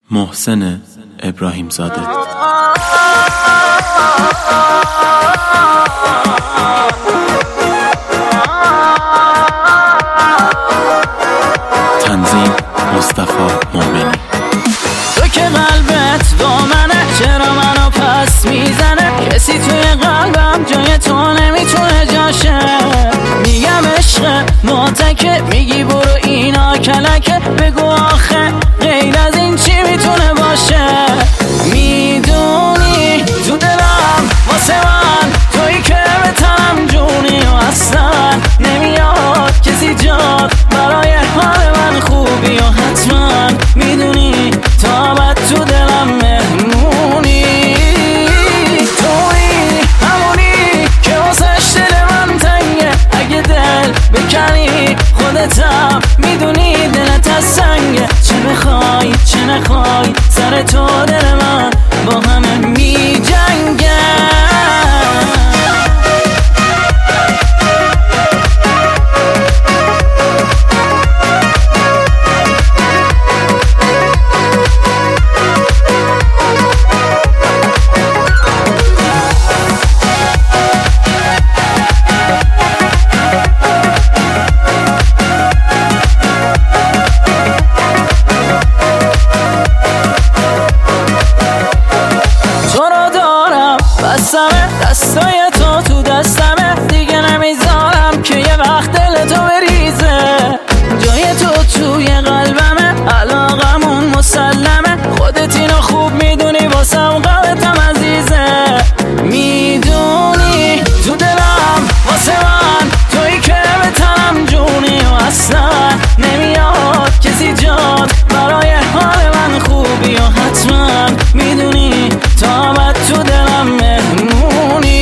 محسن ابراهیم زاده. تنظیم مصطفی مومنی. تو که قلبت با منه، چرا منو پس میزنه؟ کسی توی قلبم جای تو نمیتونه جاشه. میگم عشق معتکه، میگی برو اینا کلکه. بگو آخه غیر از این چی میتونه باشه؟ میدونی تو دلم واسه من تویی که به تنم جونی و اصلا نمیاد کسی جاد برای حال من خوبی. و حتما میدونی تا بعد تو دلم مهمونی. تویی همونی که واسش دل من تنگه. اگه دل بکنی خودتم میدونی دلت از سنگه. چه بخوای چه نخوای سر تو دل من با همه می جنگه. دستای تو دستمه، دیگه نمیذارم که یه وقت دل تو بریزه. جای تو توی قلبمه، علاقمون مسلمه. خودت اینو خوب میدونی واسم قلبتم عزیزه. میدونی تو دلم واسه من تویی که به تنم جونی و اصلا نمیاد کسی جاد برای حال من خوبی. و حتما میدونی تا بعد تو دلم مهمونی.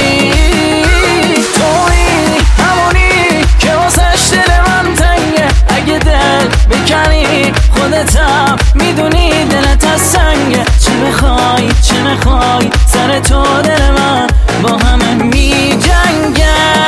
تویی همونی که واسش دل من تنگه. اگه دل بکنی خودتم میدونی دلت از سنگه. چه بخوای چه نخوای سر تو دل من با همه می جنگه.